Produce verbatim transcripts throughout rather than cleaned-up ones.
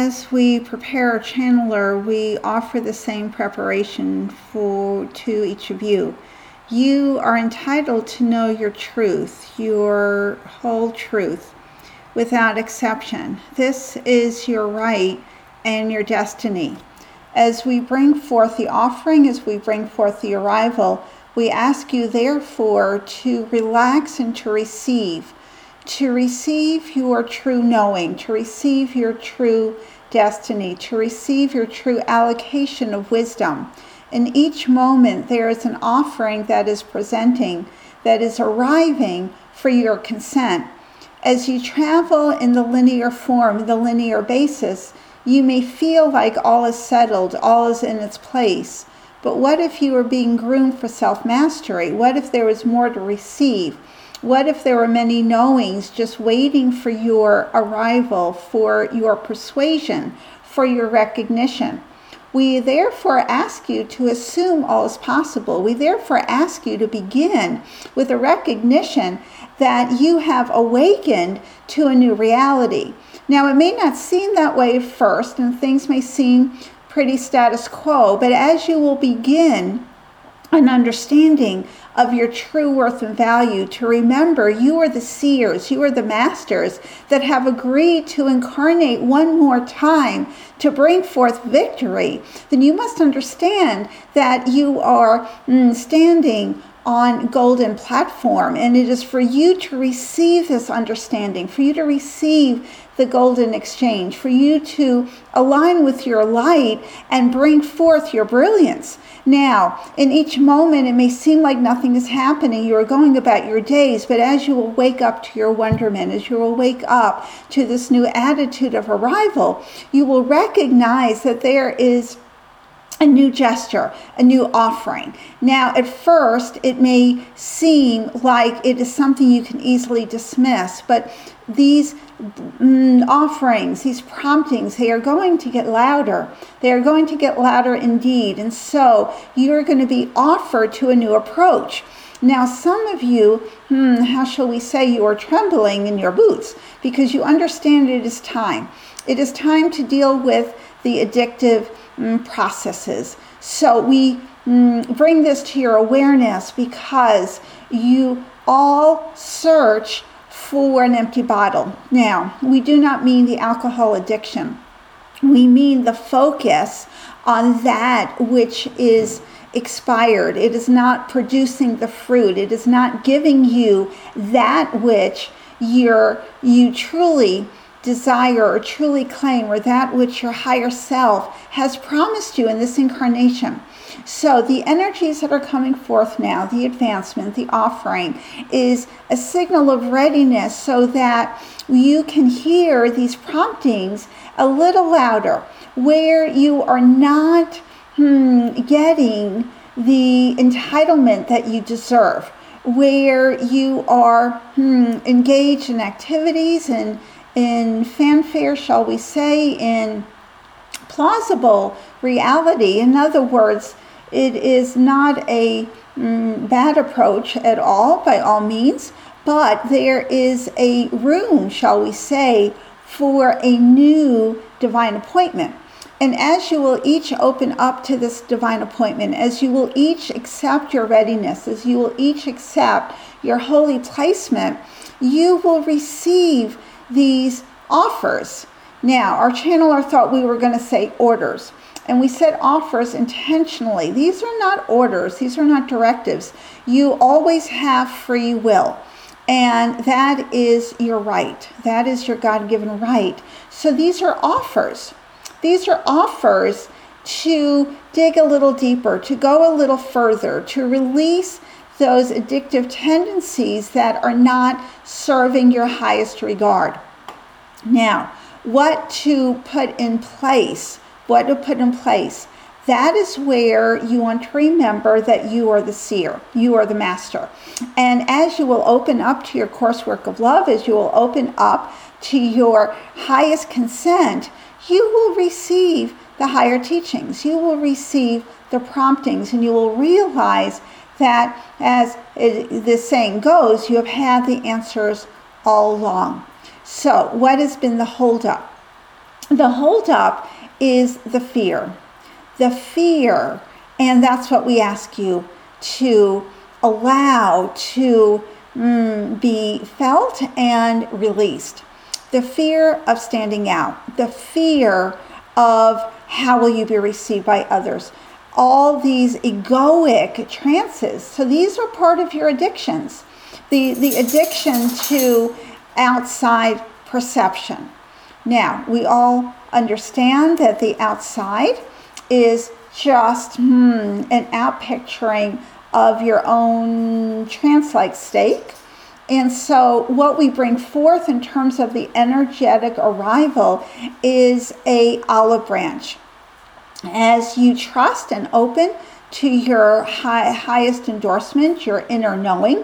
as we prepare a channeler, we offer the same preparation for to each of you. You are entitled to know your truth, your whole truth, without exception. This is your right and your destiny. As we bring forth the offering, as we bring forth the arrival, we ask you therefore to relax and to receive, to receive your true knowing, to receive your true destiny, to receive your true allocation of wisdom. In each moment there is an offering that is presenting, that is arriving for your consent. As you travel in the linear form, the linear basis, you may feel like all is settled, all is in its place. But what if you were being groomed for self-mastery? What if there was more to receive? What if there were many knowings just waiting for your arrival, for your persuasion, for your recognition? We therefore ask you to assume all is possible. We therefore ask you to begin with a recognition that you have awakened to a new reality. Now, it may not seem that way at first, and things may seem pretty status quo, but as you will begin an understanding of your true worth and value, to remember you are the seers, you are the masters that have agreed to incarnate one more time to bring forth victory, then you must understand that you are mm, standing on golden platform, and it is for you to receive this understanding, for you to receive the golden exchange, for you to align with your light and bring forth your brilliance. Now, in each moment, it may seem like nothing is happening. You are going about your days, but as you will wake up to your wonderment, as you will wake up to this new attitude of arrival, you will recognize that there is a new gesture, a new offering. Now, at first, it may seem like it is something you can easily dismiss, but these mm, offerings, these promptings, they are going to get louder. They are going to get louder indeed. And so you're going to be offered to a new approach. Now, some of you, hmm, how shall we say, you are trembling in your boots because you understand it is time. It is time to deal with the addictive mm, processes. So we mm, bring this to your awareness because you all search for an empty bottle. Now, we do not mean the alcohol addiction. We mean the focus on that which is expired. It is not producing the fruit. It is not giving you that which you're, you truly desire or truly claim, or that which your higher self has promised you in this incarnation. So the energies that are coming forth now, the advancement, the offering, is a signal of readiness so that you can hear these promptings a little louder, where you are not hmm, getting the entitlement that you deserve, where you are hmm, engaged in activities and in fanfare, shall we say, in plausible reality. In other words, it is not a mm, bad approach at all, by all means, but there is a room, shall we say, for a new divine appointment. And as you will each open up to this divine appointment, as you will each accept your readiness, as you will each accept your holy placement, you will receive these offers. Now, our channeler thought we were going to say orders, and we said offers intentionally. These are not orders. These are not directives. You always have free will, and that is your right. That is your God-given right. So these are offers. These are offers to dig a little deeper, to go a little further, to release those addictive tendencies that are not serving your highest regard. Now, what to put in place, what to put in place, that is where you want to remember that you are the seer, you are the master. And as you will open up to your coursework of love, as you will open up to your highest consent, you will receive the higher teachings, you will receive the promptings, and you will realize that, as it, this saying goes, you have had the answers all along. So what has been the holdup? The holdup is the fear. The fear, and that's what we ask you to allow to mm, be felt and released. The fear of standing out. The fear of how will you be received by others. All these egoic trances. So these are part of your addictions. The, the addiction to outside perception. Now, we all understand that the outside is just hmm, an outpicturing of your own trance-like state. And so what we bring forth in terms of the energetic arrival is a olive branch. As you trust and open to your high, highest endorsement, your inner knowing,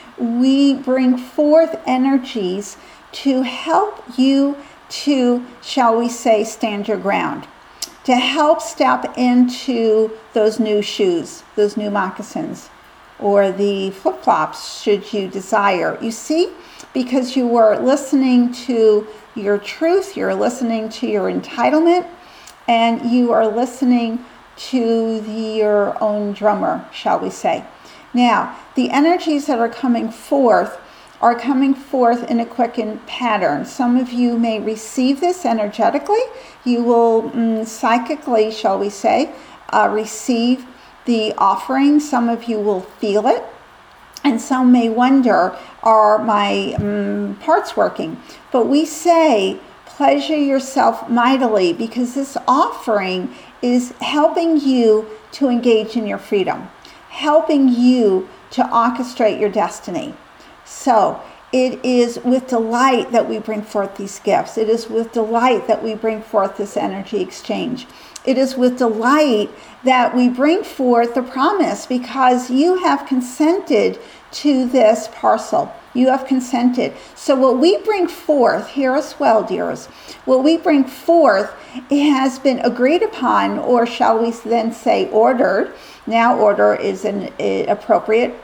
we bring forth energies to help you to, shall we say, stand your ground, to help step into those new shoes, those new moccasins, or the flip-flops should you desire. You see, because you were listening to your truth, you're listening to your entitlement, and you are listening to the, your own drummer, shall we say. Now, the energies that are coming forth are coming forth in a quickened pattern. Some of you may receive this energetically. You will mm, psychically, shall we say, uh, receive the offering. Some of you will feel it. And some may wonder, are my um, parts working? But we say, pleasure yourself mightily, because this offering is helping you to engage in your freedom, helping you to orchestrate your destiny. So it is with delight that we bring forth these gifts. It is with delight that we bring forth this energy exchange. It is with delight that we bring forth the promise, because you have consented to this parcel. You have consented. So what we bring forth, hear us well, dears, what we bring forth, it has been agreed upon, or shall we then say ordered. Now order is an uh, appropriate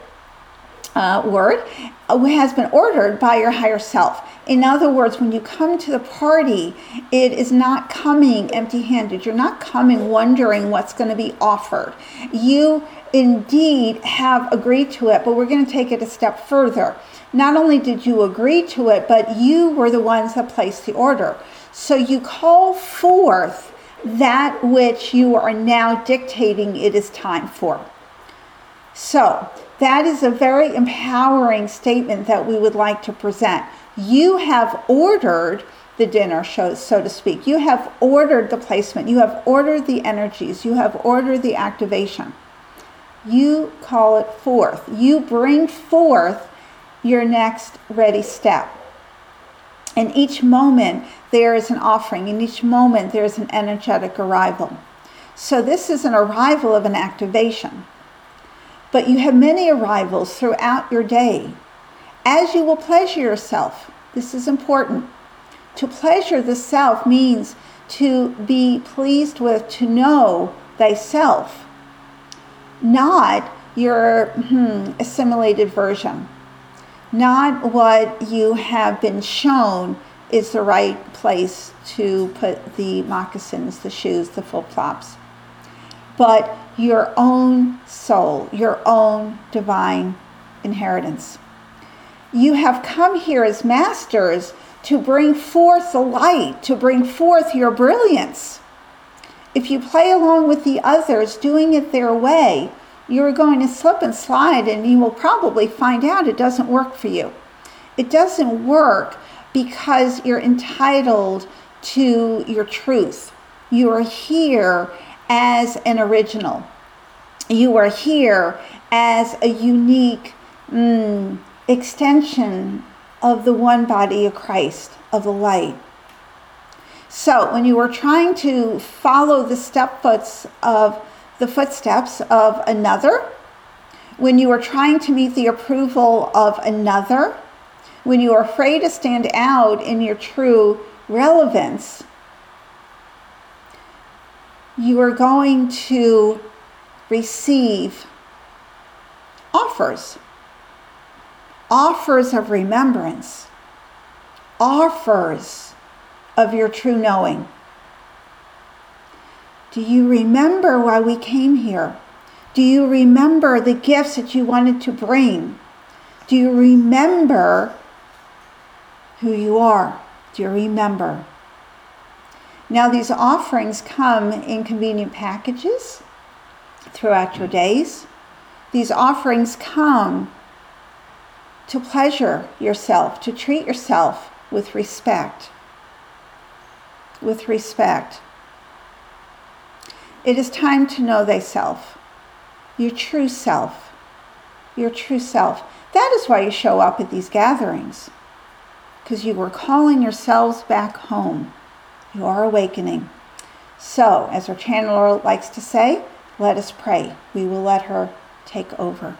uh, word. It has been ordered by your higher self. In other words, when you come to the party, it is not coming empty-handed. You're not coming wondering what's going to be offered. You indeed have agreed to it, but we're going to take it a step further. Not only did you agree to it, but you were the ones that placed the order. So you call forth that which you are now dictating it is time for. So that is a very empowering statement that we would like to present. You have ordered the dinner, show, so to speak. You have ordered the placement. You have ordered the energies. You have ordered the activation. You call it forth. You bring forth your next ready step. In each moment, there is an offering. In each moment, there is an energetic arrival. So this is an arrival of an activation. But you have many arrivals throughout your day. As you will pleasure yourself, this is important. To pleasure the self means to be pleased with, to know thyself, not your hmm, assimilated version, not what you have been shown is the right place to put the moccasins, the shoes, the flip-flops, but your own soul, your own divine inheritance. You have come here as masters to bring forth the light, to bring forth your brilliance. If you play along with the others, doing it their way, you're going to slip and slide, and you will probably find out it doesn't work for you. It doesn't work because you're entitled to your truth. You are here as an original. You are here as a unique mm, extension of the one body of Christ, of the light. So when you are trying to follow the step foots of the footsteps of another, when you are trying to meet the approval of another, when you are afraid to stand out in your true relevance, you are going to receive offers. Offers of remembrance. Offers of your true knowing. Do you remember why we came here? Do you remember the gifts that you wanted to bring? Do you remember who you are? Do you remember? Now these offerings come in convenient packages throughout your days. These offerings come to pleasure yourself, to treat yourself with respect. With respect. It is time to know thyself, your true self, your true self. That is why you show up at these gatherings, because you were calling yourselves back home. You are awakening. So, as our channeler likes to say, let us pray. We will let her take over.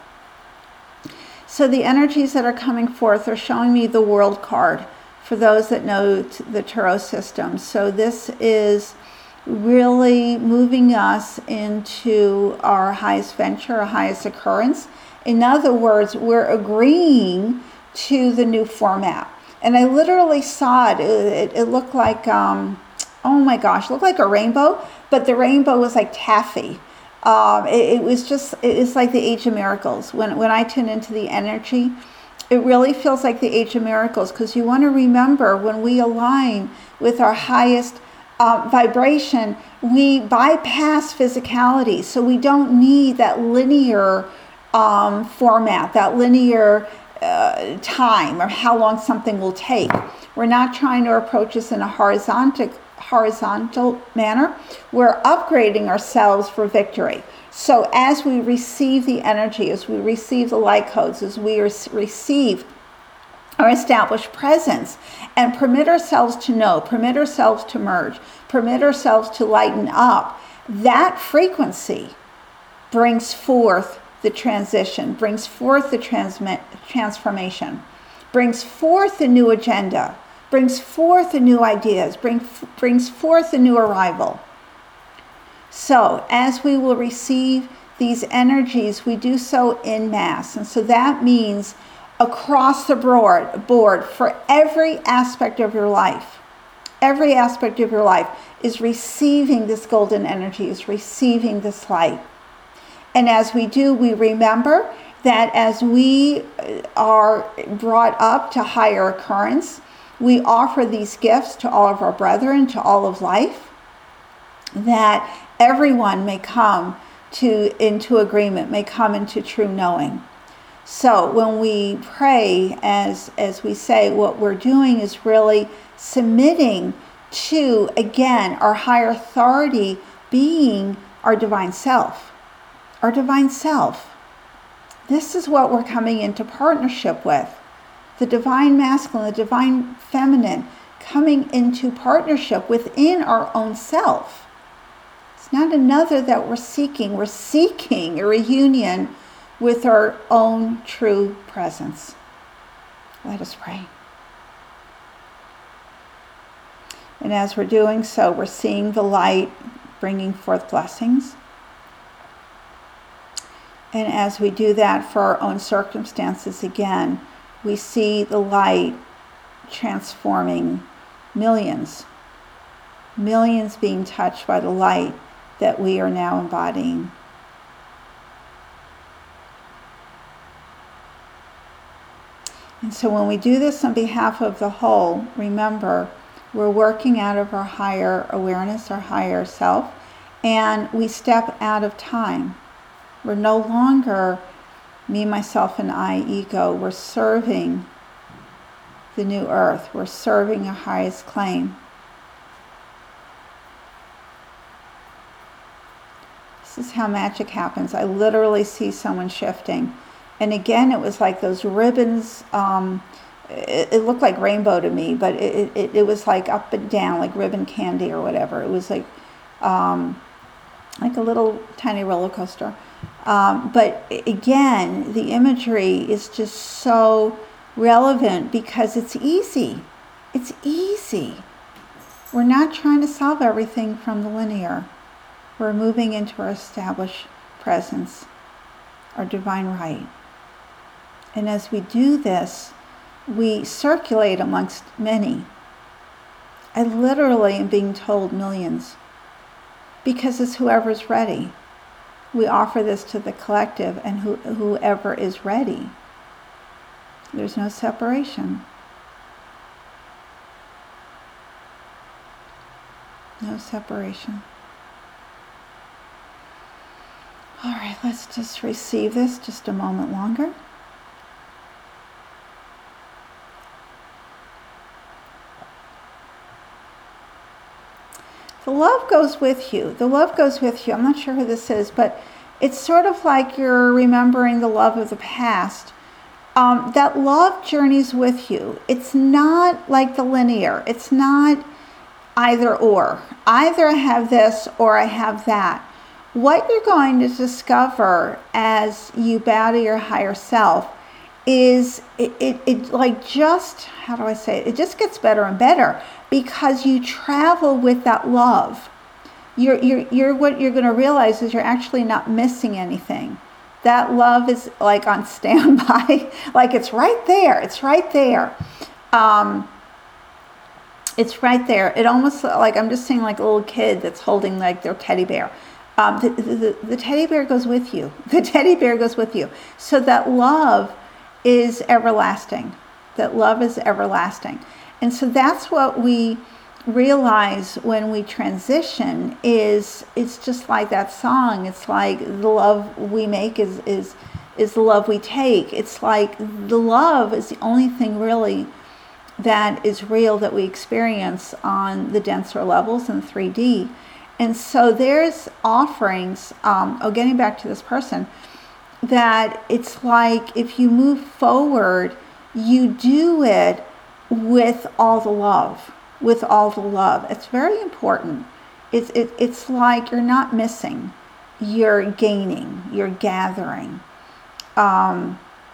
So the energies that are coming forth are showing me the world card for those that know the tarot system. So this is really moving us into our highest venture, our highest occurrence. In other words, we're agreeing to the new format. And I literally saw it. It, it looked like, um, oh my gosh, it looked like a rainbow, but the rainbow was like taffy. Um, it, it was just, it's like the Age of Miracles. When, when I tune into the energy, it really feels like the Age of Miracles, because you want to remember when we align with our highest uh, vibration, we bypass physicality. So we don't need that linear um, format, that linear uh, time, or how long something will take. We're not trying to approach this in a horizontal horizontal manner. We're upgrading ourselves for victory. So as we receive the energy, as we receive the light codes, as we receive our established presence, and permit ourselves to know, permit ourselves to merge, permit ourselves to lighten up, that frequency brings forth the transition, brings forth the transmit, transformation, brings forth a new agenda, brings forth the new ideas, bring, brings forth a new arrival. So as we will receive these energies, we do so in mass. And so that means across the board, board for every aspect of your life, every aspect of your life is receiving this golden energy, is receiving this light. And as we do, we remember that as we are brought up to higher occurrence, we offer these gifts to all of our brethren, to all of life, that everyone may come to into agreement, may come into true knowing. So when we pray, as, as we say, what we're doing is really submitting to, again, our higher authority being our divine self. Our divine self. This is what we're coming into partnership with. The divine masculine, the divine feminine, coming into partnership within our own self. It's not another that we're seeking. We're seeking a reunion with our own true presence. Let us pray. And as we're doing so, we're seeing the light bringing forth blessings. And as we do that for our own circumstances again, we see the light transforming millions, millions being touched by the light that we are now embodying. And so when we do this on behalf of the whole, remember, we're working out of our higher awareness, our higher self, and we step out of time. We're no longer me, myself, and I, ego. We're serving the new earth. We're serving our highest claim. This is how magic happens. I literally see someone shifting. And again, it was like those ribbons. Um, it, it looked like rainbow to me, but it, it, it was like up and down, like ribbon candy or whatever. It was like, um, like a little tiny roller coaster. Um, but again, the imagery is just so relevant because it's easy. It's easy. We're not trying to solve everything from the linear. We're moving into our established presence, our divine right. And as we do this, we circulate amongst many. I literally am being told millions. because it's whoever's ready. We offer this to the collective and who, whoever is ready. There's no separation. No separation. All right, let's just receive this just a moment longer. The love goes with you. The love goes with you. I'm not sure who this is, but it's sort of like you're remembering the love of the past. Um, that love journeys with you. It's not like the linear. It's not either or. Either I have this or I have that. What you're going to discover as you bow to your higher self is it, it, it like just, how do I say it? It just gets better and better because you travel with that love. You're, you're, you're, what you're going to realize is you're actually not missing anything. That love is like on standby, like it's right there. It's right there. Um, it's right there. It almost like I'm just seeing like a little kid that's holding like their teddy bear. Um, the, the, the teddy bear goes with you. The teddy bear goes with you. So that love is everlasting. That love is everlasting. And so that's what we realize when we transition is it's just like that song. It's like the love we make is, is, is the love we take. It's like the love is the only thing really that is real that we experience on the denser levels in three D. And so there's offerings, um, oh, getting back to this person, that it's like if you move forward, you do it with all the love, with all the love. It's very important. It's, it, it's like you're not missing, you're gaining, you're gathering. Um,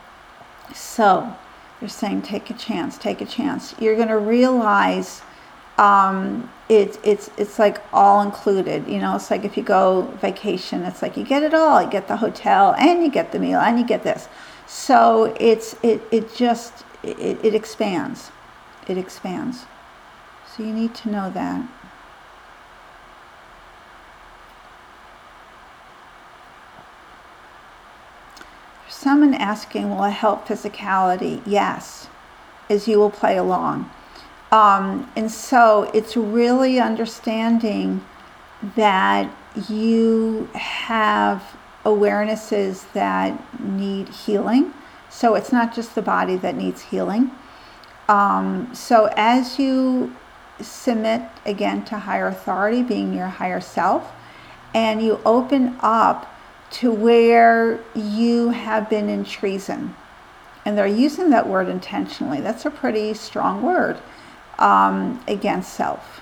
so they're saying, take a chance, take a chance. You're going to realize um, it, it's it's like all included. You know, it's like if you go vacation, it's like you get it all. You get the hotel and you get the meal and you get this. So it's it it just it, it expands. It expands. So you need to know that. There's someone asking, will it help physicality? Yes, as you will play along. Um, and so it's really understanding that you have awarenesses that need healing. So it's not just the body that needs healing. Um, so as you submit again to higher authority, being your higher self, and you open up to where you have been in treason, and they're using that word intentionally. That's a pretty strong word. Um, against self.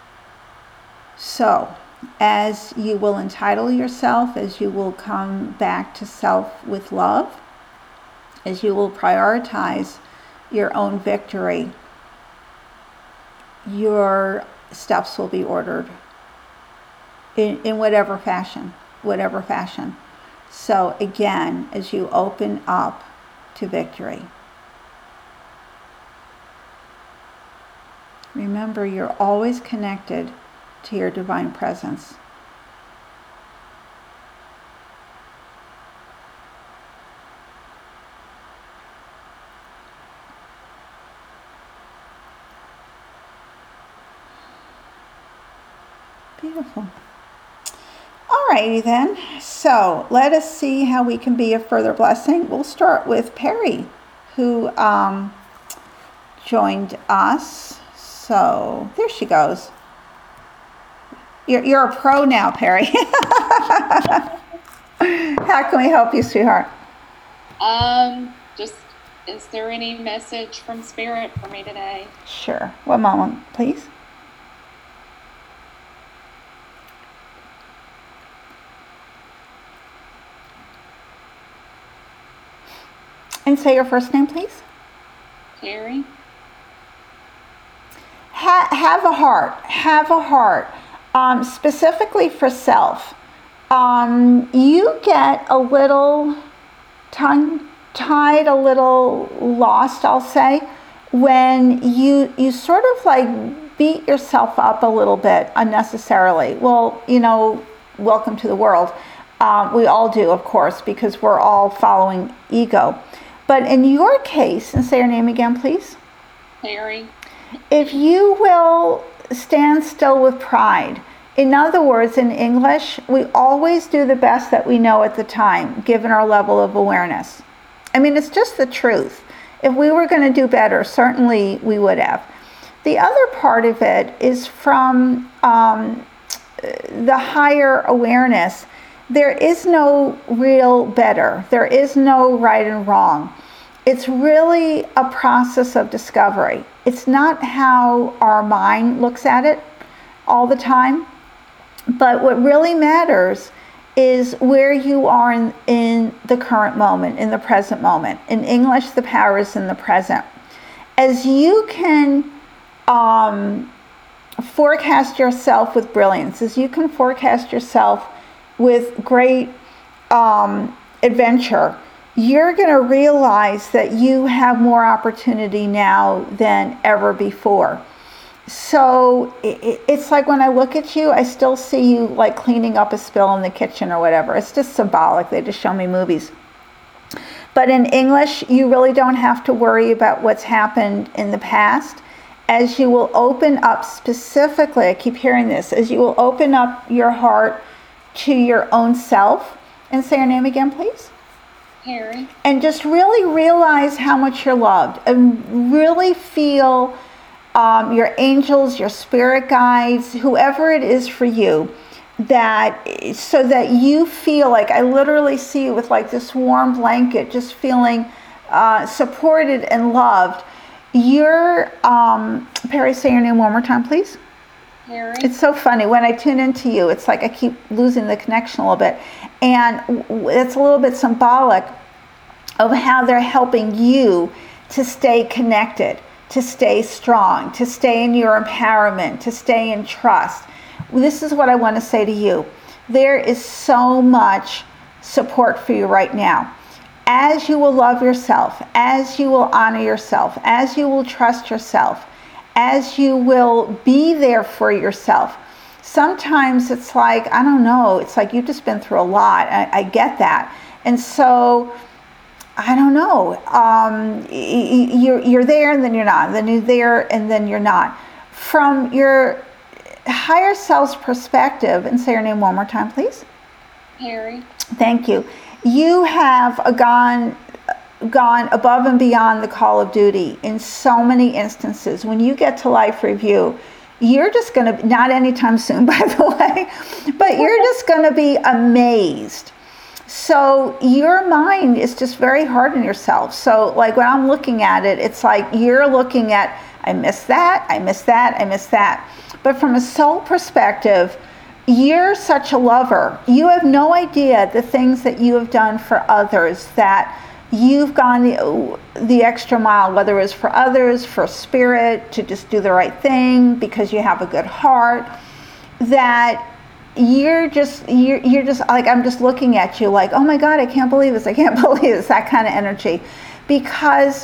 So, as you will entitle yourself, as you will come back to self with love, as you will prioritize your own victory, your steps will be ordered in, in whatever fashion, whatever fashion. So again, as you open up to victory, remember, you're always connected to your divine presence. Beautiful. Alrighty then. So let us see how we can be a further blessing. We'll start with Perry, who um, joined us. So there she goes. You're, you're a pro now, Perry. How can we help you, sweetheart? Um, just, is there any message from Spirit for me today? Sure. One moment, please. And say your first name, please. Terry. Ha- have a heart. Have a heart. Um, specifically for self. Um, you get a little tongue-tied, a little lost, I'll say, when you you sort of like beat yourself up a little bit unnecessarily. Well, you know, welcome to the world. Um, we all do, of course, because we're all following ego. But in your case, and say your name again, please. Harry. If you will stand still with pride, in other words, in English, we always do the best that we know at the time, given our level of awareness. I mean, it's just the truth. If we were going to do better, certainly we would have. The other part of it is from um, the higher awareness. There is no real better. There is no right and wrong. It's really a process of discovery. It's not how our mind looks at it all the time. But what really matters is where you are in, in the current moment, in the present moment. In English, the power is in the present. As you can um, forecast yourself with brilliance, as you can forecast yourself with great um, adventure, you're going to realize that you have more opportunity now than ever before. So it's like when I look at you, I still see you like cleaning up a spill in the kitchen or whatever. It's just symbolic. They just show me movies. But in English, you really don't have to worry about what's happened in the past. As you will open up specifically, I keep hearing this, as you will open up your heart to your own self. And say your name again, please. Harry. And just really realize how much you're loved. And really feel um, your angels, your spirit guides, whoever it is for you, that so that you feel like, I literally see you with like this warm blanket, just feeling uh, supported and loved. You're, um, Perry, say your name one more time, please. Harry. It's so funny. When I tune into you, it's like I keep losing the connection a little bit. And it's a little bit symbolic of how they're helping you to stay connected, to stay strong, to stay in your empowerment, to stay in trust. This is what I want to say to you. There is so much support for you right now. As you will love yourself, as you will honor yourself, as you will trust yourself, as you will be there for yourself. Sometimes it's like, I don't know, it's like you've just been through a lot. I, I get that. And so, I don't know, um, you're, you're there and then you're not, then you're there and then you're not. From your higher self's perspective, and say your name one more time, please. Harry. Thank you. You have a gone gone above and beyond the call of duty in so many instances. When you get to life review, you're just going to, not anytime soon, by the way, but you're just going to be amazed. So your mind is just very hard on yourself. So like when I'm looking at it, it's like you're looking at, I missed that, I missed that, I missed that. But from a soul perspective, you're such a lover. You have no idea the things that you have done for others, that you've gone the, the extra mile, whether it's for others, for spirit, to just do the right thing because you have a good heart, that you're just, you're, you're just like, I'm just looking at you like, oh my God, I can't believe this, I can't believe this, that kind of energy. Because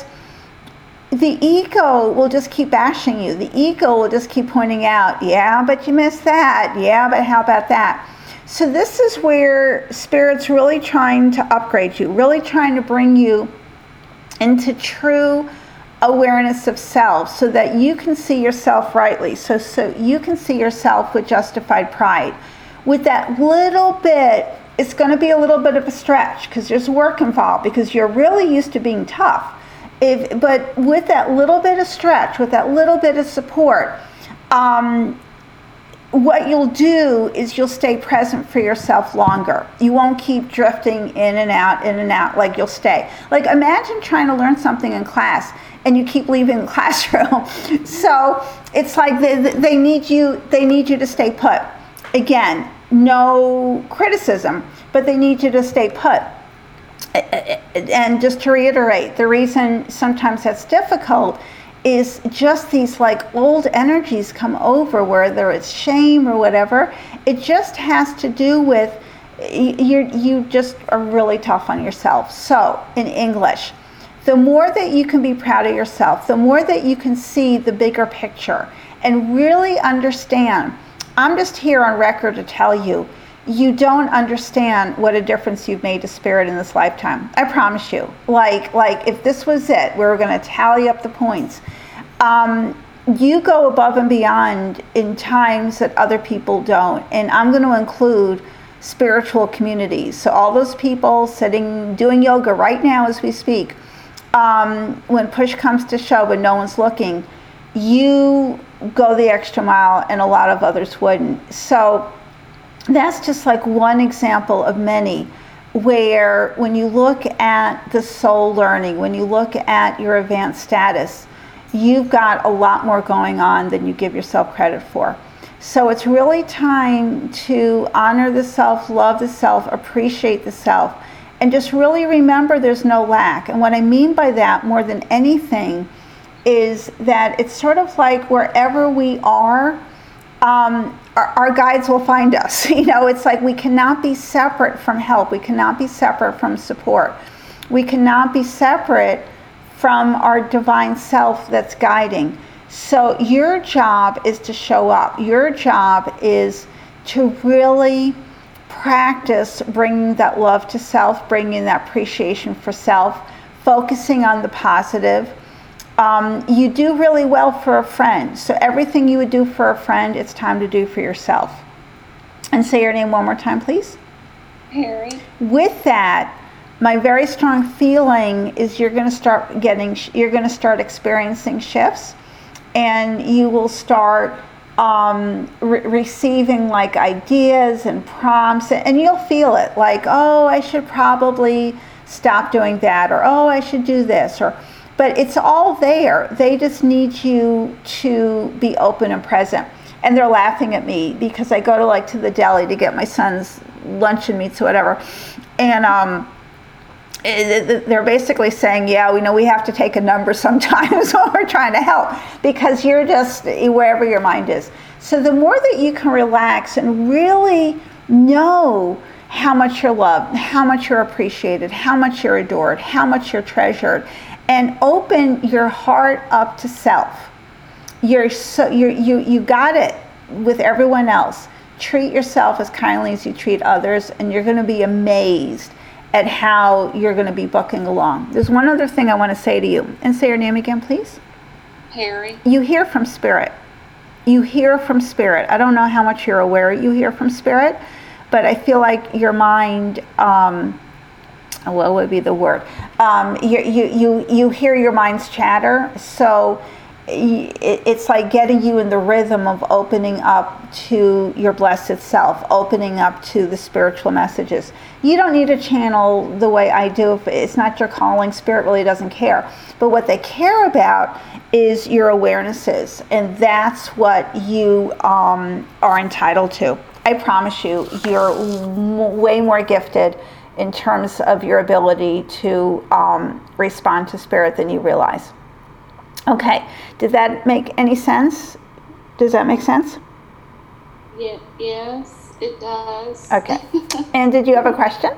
the ego will just keep bashing you. The ego will just keep pointing out, yeah, but you missed that. Yeah, but how about that? So this is where Spirit's really trying to upgrade you, really trying to bring you into true awareness of self so that you can see yourself rightly, so, so you can see yourself with justified pride. With that little bit, it's going to be a little bit of a stretch because there's work involved, because you're really used to being tough. If, but with that little bit of stretch, with that little bit of support, um, what you'll do is you'll stay present for yourself longer. You won't keep drifting in and out, in and out, like you'll stay. Like imagine trying to learn something in class and you keep leaving the classroom. So it's like they, they need you, they need you to stay put. Again, no criticism, but they need you to stay put. And just to reiterate, the reason sometimes that's difficult is just these like old energies come over, whether it's shame or whatever. It just has to do with you you just are really tough on yourself. So in English, the more that you can be proud of yourself, the more that you can see the bigger picture, and really understand. I'm just here on record to tell you, you don't understand what a difference you've made to Spirit in this lifetime. I promise you. Like, like if this was it, we were going to tally up the points. Um, you go above and beyond in times that other people don't. And I'm going to include spiritual communities. So all those people sitting, doing yoga right now as we speak, um, when push comes to shove, when no one's looking, you go the extra mile and a lot of others wouldn't. So that's just like one example of many where when you look at the soul learning, when you look at your advanced status, you've got a lot more going on than you give yourself credit for. So it's really time to honor the self, love the self, appreciate the self, and just really remember there's no lack. And what I mean by that more than anything is that it's sort of like wherever we are, um, our, our guides will find us. You know, it's like we cannot be separate from help. We cannot be separate from support. We cannot be separate from our divine self that's guiding. So your job is to show up. Your job is to really practice bringing that love to self, bringing that appreciation for self, focusing on the positive. Um, you do really well for a friend. So everything you would do for a friend, it's time to do for yourself. And say your name one more time, please. Harry. With that, my very strong feeling is you're going to start getting, you're going to start experiencing shifts, and you will start um, re- receiving like ideas and prompts, and you'll feel it like, oh, I should probably stop doing that, or oh, I should do this, or. But it's all there. They just need you to be open and present. And they're laughing at me because I go to like to the deli to get my son's luncheon meats or whatever. And um, it, they're basically saying, yeah, we know we have to take a number sometimes when we're trying to help, because you're just wherever your mind is. So the more that you can relax and really know how much you're loved, how much you're appreciated, how much you're adored, how much you're treasured, and open your heart up to self. You're so you're, you you got it with everyone else. Treat yourself as kindly as you treat others, and you're going to be amazed at how you're going to be bucking along. There's one other thing I want to say to you, and say your name again, please. Harry. You hear from Spirit. You hear from Spirit. I don't know how much you're aware you hear from Spirit, but I feel like your mind. Um, what would be the word? Um, you, you, you, you hear your mind's chatter, so it's like getting you in the rhythm of opening up to your blessed self, opening up to the spiritual messages. You don't need to channel the way I do. If it's not your calling, Spirit really doesn't care. But what they care about is your awarenesses, and that's what you um, are entitled to. I promise you, you're w- way more gifted in terms of your ability to um, respond to Spirit than you realize. Okay, did that make any sense? Does that make sense? Yeah, yes, it does. Okay, and did you have a question?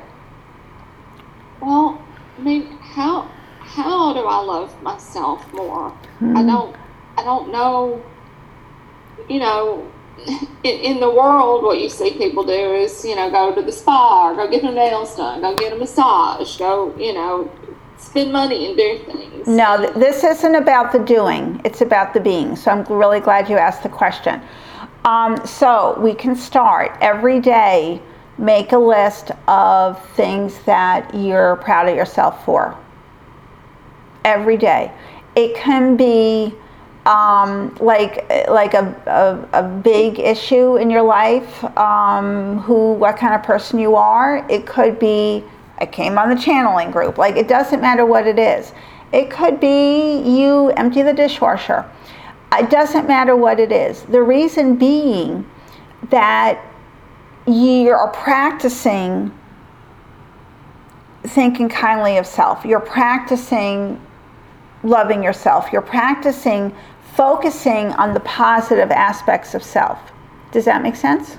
Well, I mean, how how do I love myself more? Hmm. I don't I don't know. You know, in, in the world, what you see people do is, you know, go to the spa, or go get their nails done, go get a massage, go, you know, spend money and do things. No, th- this isn't about the doing. It's about the being. So I'm really glad you asked the question. Um, so we can start every day, make a list of things that you're proud of yourself for. Every day. It can be um, like like a, a, a big issue in your life, um, who, what kind of person you are. It could be, I came on the channeling group. Like, it doesn't matter what it is. It could be you empty the dishwasher. It doesn't matter what it is. The reason being that you are practicing thinking kindly of self. You're practicing loving yourself. You're practicing focusing on the positive aspects of self. Does that make sense?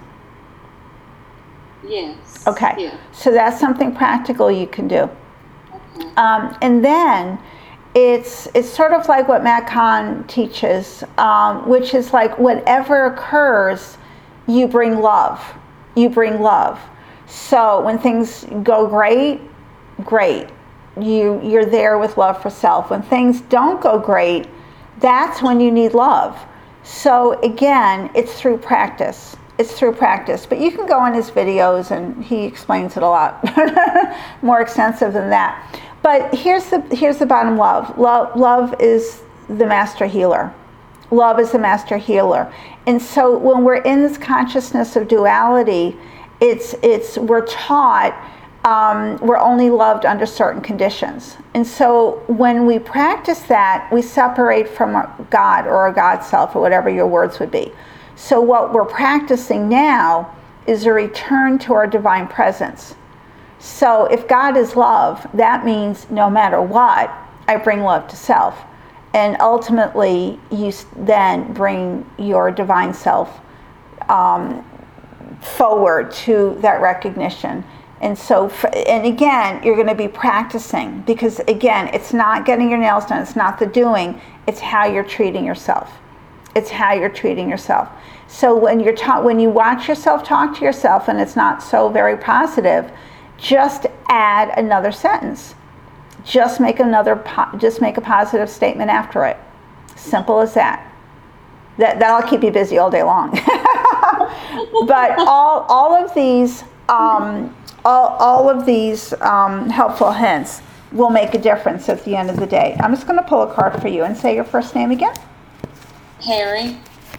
Yes. Okay. Yeah. So that's something practical you can do. Okay. Um, and then it's it's sort of like what Matt Kahn teaches, um, which is like whatever occurs, you bring love. You bring love. So when things go great, great. You you're there with love for self. When things don't go great, that's when you need love. So again, it's through practice. It's through practice. But you can go on his videos and he explains it a lot more extensive than that. But here's the here's the bottom love. Love love is the master healer. Love is the master healer. And so when we're in this consciousness of duality, it's it's we're taught um, we're only loved under certain conditions. And so when we practice that, we separate from our God or our God self or whatever your words would be. So what we're practicing now is a return to our divine presence. So if God is love, that means no matter what, I bring love to self. And ultimately, you then bring your divine self um, forward to that recognition. And so, and again, you're going to be practicing because, again, it's not getting your nails done. It's not the doing. It's how you're treating yourself. It's how you're treating yourself. So when you're ta- when you watch yourself talk to yourself and it's not so very positive, just add another sentence. Just make another. Po- just make a positive statement after it. Simple as that. That that'll keep you busy all day long. But all all of these. Um, All, all of these um, helpful hints will make a difference at the end of the day. I'm just going to pull a card for you and say your first name again. Harry.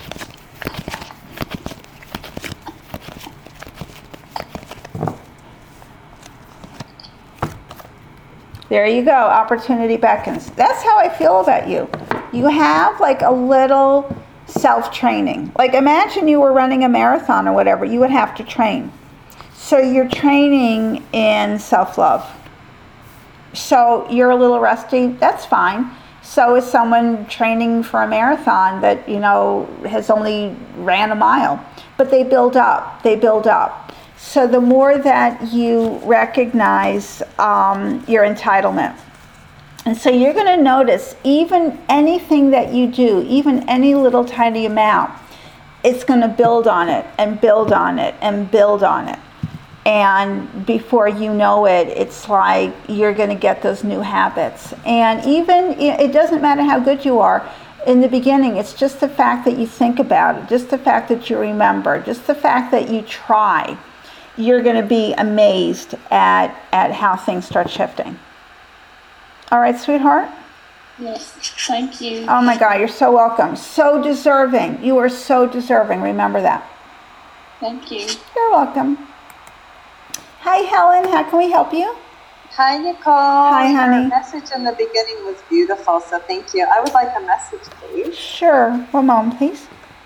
There you go. Opportunity beckons. That's how I feel about you. You have like a little self-training. Like imagine you were running a marathon or whatever. You would have to train. So you're training in self-love. So you're a little rusty, that's fine. So is someone training for a marathon that, you know, has only ran a mile. But they build up, they build up. So the more that you recognize um, your entitlement. And so you're going to notice even anything that you do, even any little tiny amount, it's going to build on it and build on it and build on it. And before you know it, it's like you're going to get those new habits. And even, it doesn't matter how good you are in the beginning, it's just the fact that you think about it, just the fact that you remember, just the fact that you try. You're going to be amazed at, at how things start shifting. All right, sweetheart? Yes, thank you. Oh my God, you're so welcome. So deserving. You are so deserving. Remember that. Thank you. You're welcome. Hi, Helen. How can we help you? Hi, Nicole. Hi, honey. Your message in the beginning was beautiful, so thank you. I would like a message, please. Sure. One moment, please.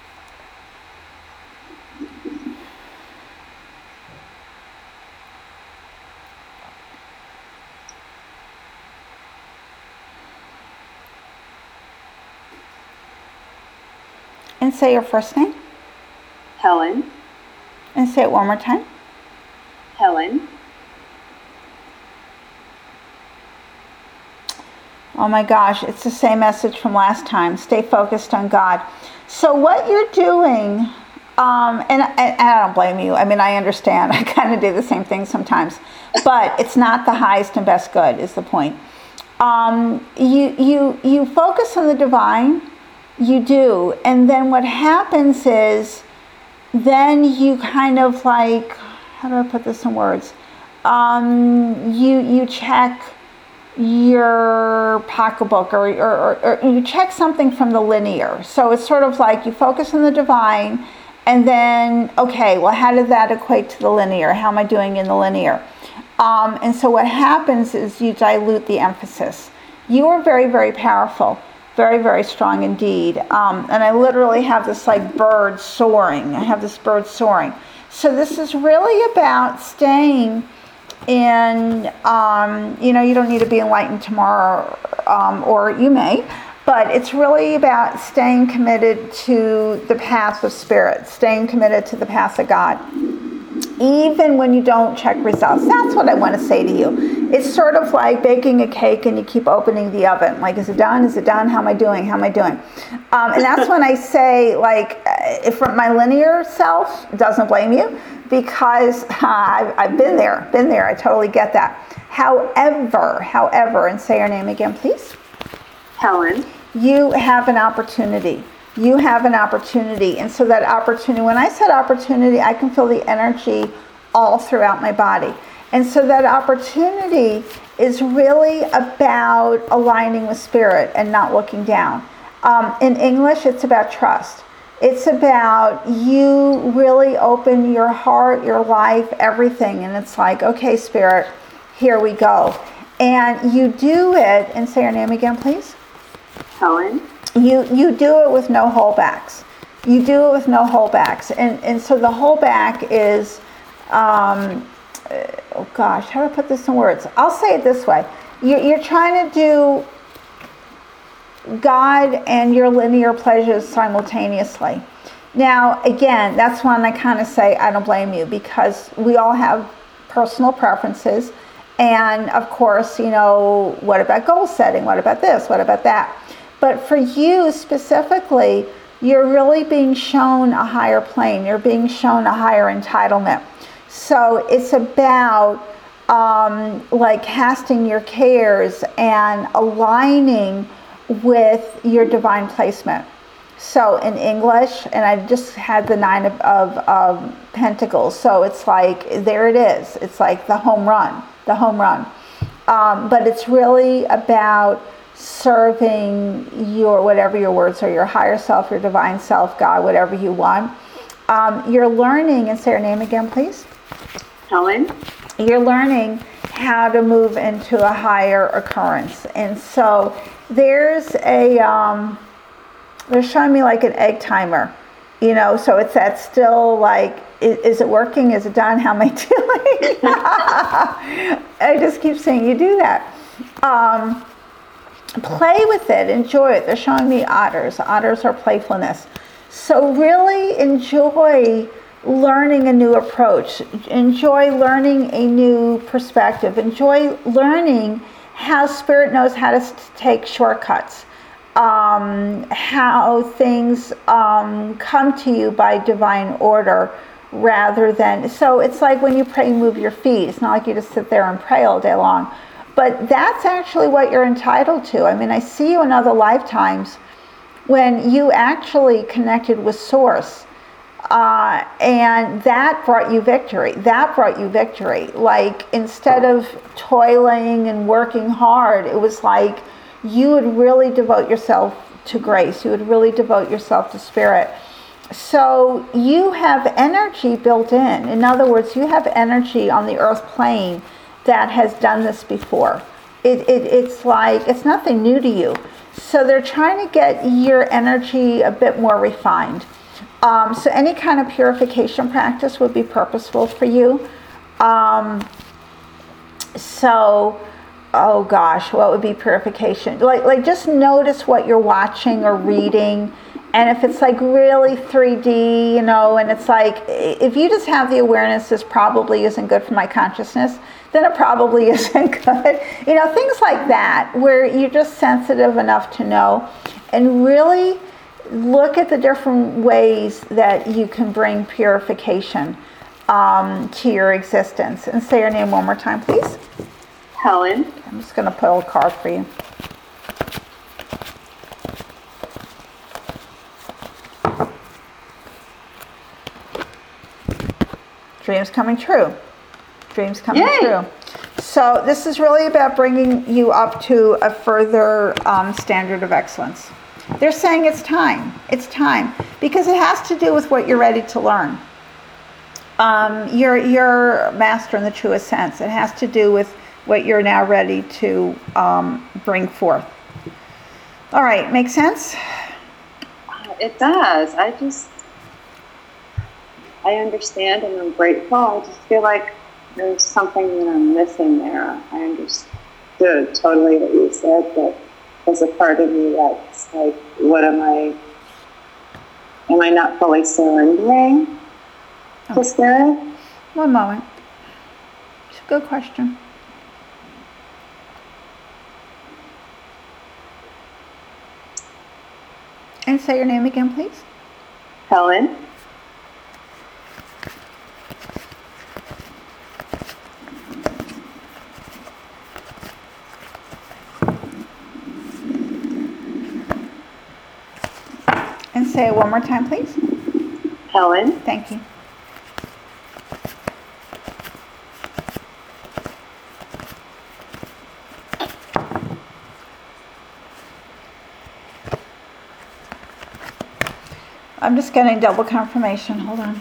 And say your first name. Helen. And say it one more time. Helen. Oh my gosh, it's the same message from last time. Stay focused on God. So what you're doing, um, and, and, and I don't blame you. I mean, I understand. I kind of do the same thing sometimes. But it's not the highest and best good is the point. Um, you, you, you focus on the divine. You do. And then what happens is then you kind of like, how do I put this in words? Um, you, you check your pocketbook or, or, or, or you check something from the linear. So it's sort of like you focus on the divine and then, okay, well, how did that equate to the linear? How am I doing in the linear? Um, and so what happens is you dilute the emphasis. You are very, very powerful. Very, very strong indeed. Um, and I literally have this like bird soaring. I have this bird soaring. So this is really about staying in, um, you know, you don't need to be enlightened tomorrow, um, or you may, but it's really about staying committed to the path of spirit, staying committed to the path of God. even when you don't check results. That's what I want to say to you. It's sort of like baking a cake and you keep opening the oven. Like, is it done? Is it done? How am I doing? How am I doing? Um, and that's when I say, like, if my linear self doesn't blame you, because uh, I've, I've been there, been there. I totally get that. However, however, and say your name again, please. Helen. You have an opportunity. You have an opportunity. And so that opportunity, when I said opportunity, I can feel the energy all throughout my body. And so that opportunity is really about aligning with spirit and not looking down. Um, in English, it's about trust. It's about you really open your heart, your life, everything. And it's like, okay, spirit, here we go. And you do it, and say your name again, please. Helen. You you do it with no holdbacks. You do it with no holdbacks. And, and so the holdback is, um, oh gosh, how do I put this in words? I'll say it this way. You, you're trying to do God and your linear pleasures simultaneously. Now, again, that's when I kind of say, I don't blame you, because we all have personal preferences. And of course, you know, what about goal setting? What about this? What about that? But for you specifically, you're really being shown a higher plane. You're being shown a higher entitlement. So it's about um, like casting your cares and aligning with your divine placement. So in English, and I just had the nine of, of, of pentacles. So it's like, there it is. It's like the home run, the home run. Um, but it's really about serving your, whatever your words are, your higher self, your divine self, God, whatever you want. Um, you're learning, and say your name again, please. Helen. You're learning how to move into a higher occurrence. And so there's a, um, they're showing me like an egg timer, you know, so it's that still like, is, is it working? Is it done? How am I doing? I just keep saying you do that. Um, play with it, enjoy it. They're showing me otters. Otters are playfulness. So really enjoy learning a new approach. Enjoy learning a new perspective. Enjoy learning how spirit knows how to take shortcuts. Um, how things um, come to you by divine order rather than, so it's like when you pray, you move your feet. It's not like you just sit there and pray all day long. But that's actually what you're entitled to. I mean, I see you in other lifetimes when you actually connected with Source. Uh, and that brought you victory. That brought you victory. Like, instead of toiling and working hard, it was like you would really devote yourself to grace. You would really devote yourself to spirit. So you have energy built in. In other words, you have energy on the earth plane that has done this before. It, it, it's like, it's nothing new to you. So they're trying to get your energy a bit more refined. Um, so any kind of purification practice would be purposeful for you. Um, so, oh gosh, what would be purification? Like, like just notice what you're watching or reading. And if it's like really three D, you know, and it's like, if you just have the awareness this probably isn't good for my consciousness, then it probably isn't good. You know, things like that, where you're just sensitive enough to know, and really look at the different ways that you can bring purification um, to your existence. And say your name one more time, please. Helen. I'm just going to pull a card for you. Dreams coming true. Dreams coming Yay. true. So this is really about bringing you up to a further um, standard of excellence. They're saying it's time. It's time. Because it has to do with what you're ready to learn. Um, you're, you're master in the truest sense. It has to do with what you're now ready to um, bring forth. All right. Make sense? It does. I just, I understand and I'm grateful. I just feel like there's something that I'm missing there. I understood totally what you said, but there's a part of me that's like, what am I, am I not fully surrendering to spirit? One moment. It's a good question. And say your name again, please. Helen. And say it one more time, please. Helen. Thank you. I'm just getting double confirmation. Hold on.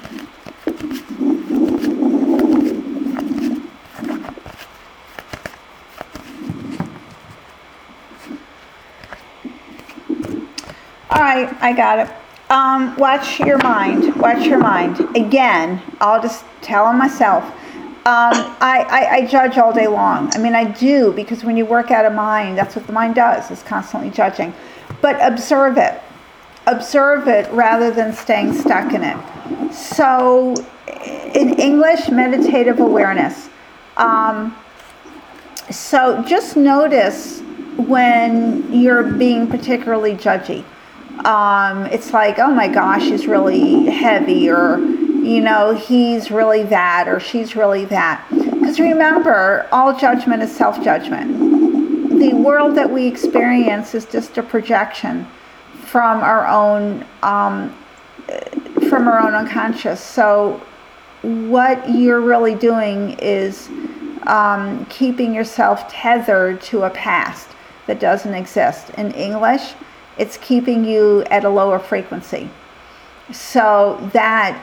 All right, I got it. Um, watch your mind. Watch your mind. Again, I'll just tell myself. Um, I, I, I judge all day long. I mean, I do, because when you work out a mind, that's what the mind does, is constantly judging. But observe it. Observe it rather than staying stuck in it. So, in English, meditative awareness. Um, so just notice when you're being particularly judgy. Um, it's like, oh my gosh, he's really heavy, or, you know, he's really that, or she's really that. Because remember, all judgment is self-judgment. The world that we experience is just a projection from our own, um, from our own unconscious. So what you're really doing is um, keeping yourself tethered to a past that doesn't exist. In English, it's keeping you at a lower frequency. So that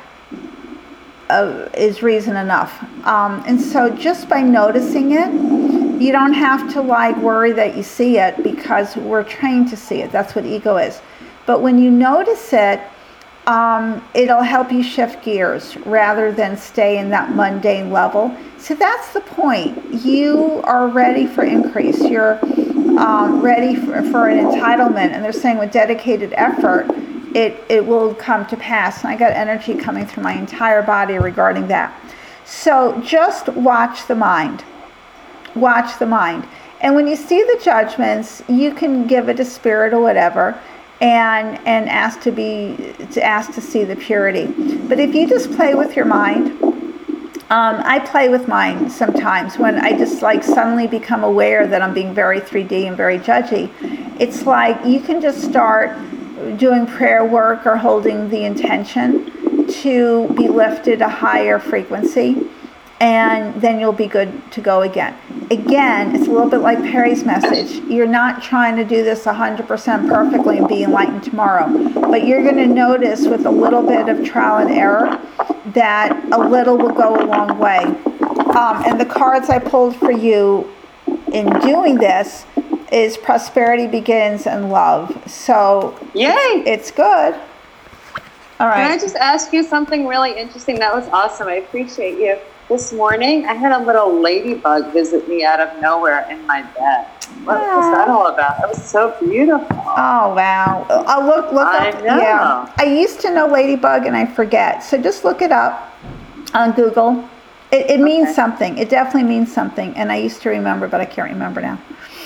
uh, is reason enough. Um, and so just by noticing it, you don't have to like worry that you see it, because we're trained to see it. That's what ego is. But when you notice it, um, it'll help you shift gears rather than stay in that mundane level. So that's the point. You are ready for increase. You're um, ready for, for an entitlement. And they're saying with dedicated effort, it, it will come to pass. And I got energy coming through my entire body regarding that. So just watch the mind. Watch the mind. And when you see the judgments, you can give it a spirit or whatever, and and ask to be to ask to see the purity. But if you just play with your mind, um, I play with mine sometimes when I just like suddenly become aware that I'm being very three D and very judgy. It's like you can just start doing prayer work or holding the intention to be lifted a higher frequency, and then you'll be good to go again. Again, it's a little bit like Perry's message. You're not trying to do this one hundred percent perfectly and be enlightened tomorrow. But you're going to notice with a little bit of trial and error that a little will go a long way. Um, and the cards I pulled for you in doing this is Prosperity Begins and Love. So yay! It's good. All right. Can I just ask you something really interesting? That was awesome. I appreciate you. This morning, I had a little ladybug visit me out of nowhere in my bed. What Aww. was that all about? It was so beautiful. Oh, wow. I'll look, look I up. know. Yeah. I used to know ladybug and I forget. So just look it up on Google. It, it means Okay. something. It definitely means something. And I used to remember, but I can't remember now.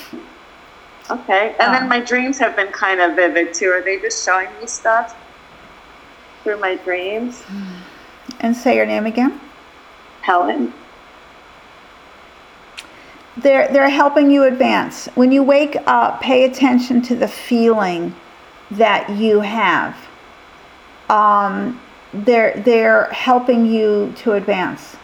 Okay. And Oh. then my dreams have been kind of vivid too. Are they just showing me stuff through my dreams? And say your name again. Helen. They're, they're helping you advance. When you wake up, pay attention to the feeling that you have. Um, they're, they're helping you to advance.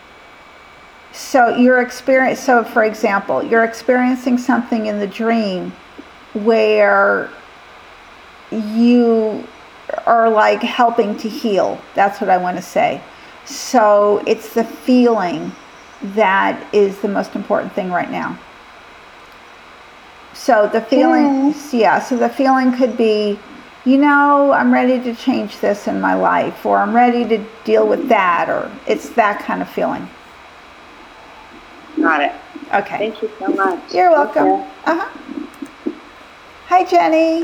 So you're experience. So for example, you're experiencing something in the dream where you are like helping to heal. That's what I want to say. So it's the feeling that is the most important thing right now. So the feeling, yeah, so the feeling could be, you know, I'm ready to change this in my life, or I'm ready to deal with that, or it's that kind of feeling. Got it. Okay. Thank you so much. You're welcome. Thank you. Uh-huh. Hi, Jenny.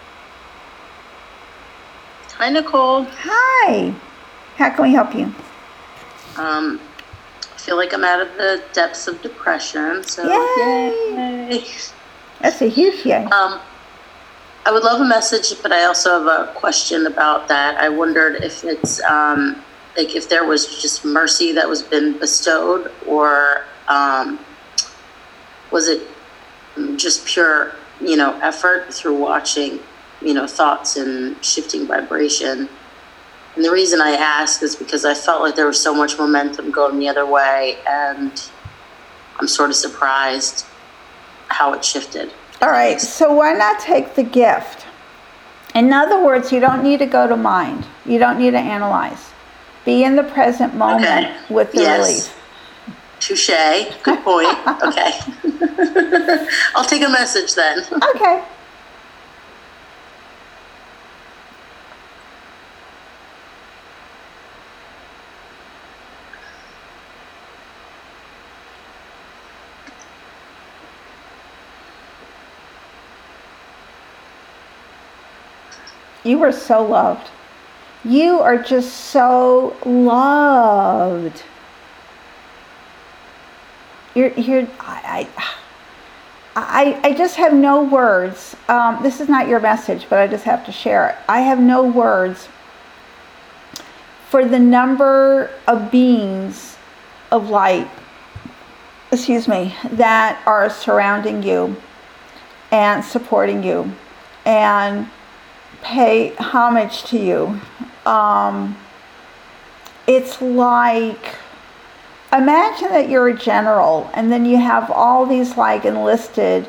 Hi, Nicole. Hi. How can we help you? Um, I feel like I'm out of the depths of depression. So Yay! yay! That's a huge yay. Um, I would love a message, but I also have a question about that. I wondered if it's um, like if there was just mercy that was been bestowed, or um, was it just pure, you know, effort through watching, you know, thoughts and shifting vibration. And the reason I ask is because I felt like there was so much momentum going the other way, and I'm sort of surprised how it shifted. All right, so why not take the gift? In other words, you don't need to go to mind. You don't need to analyze. Be in the present moment Okay. with the Yes. relief. Touche. Good point. Okay. I'll take a message then. Okay. You were so loved. You are just so loved. You're, you're, I, I, I, I just have no words. Um, this is not your message, but I just have to share it. I have no words for the number of beings of light, excuse me, that are surrounding you and supporting you and pay homage to you. Um, it's like, imagine that you're a general and then you have all these like enlisted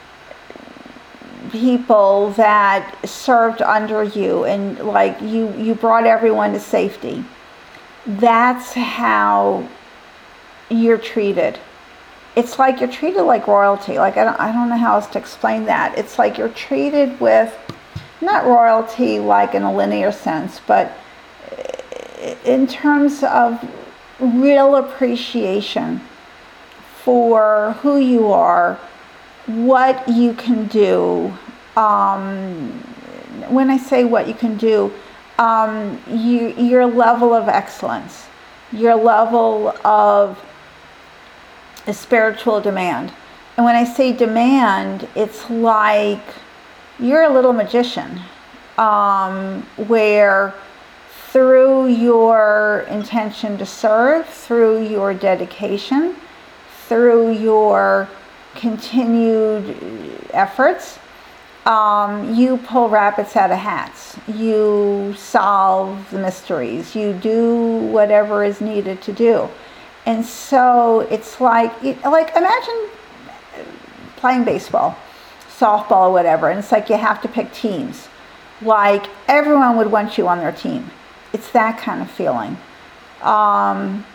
people that served under you, and like you, you brought everyone to safety. That's how you're treated. It's like you're treated like royalty. Like, I don't, I don't know how else to explain that. It's like you're treated with, not royalty like in a linear sense, but in terms of real appreciation for who you are, what you can do. Um, when I say what you can do, um, you, your level of excellence, your level of spiritual demand. And when I say demand, it's like you're a little magician, um, where through your intention to serve, through your dedication, through your continued efforts, um, you pull rabbits out of hats. You solve the mysteries. You do whatever is needed to do. And so it's like, like imagine playing baseball, softball, or whatever, and it's like you have to pick teams. Like everyone would want you on their team. It's that kind of feeling. Um,